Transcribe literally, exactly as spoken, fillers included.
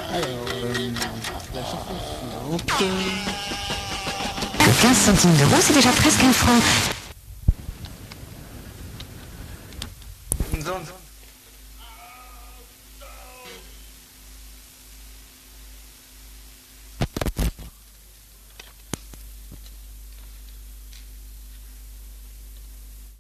Alors, euh, la chanson suivante. Que quinze centimes d'euros, c'est déjà presque un franc.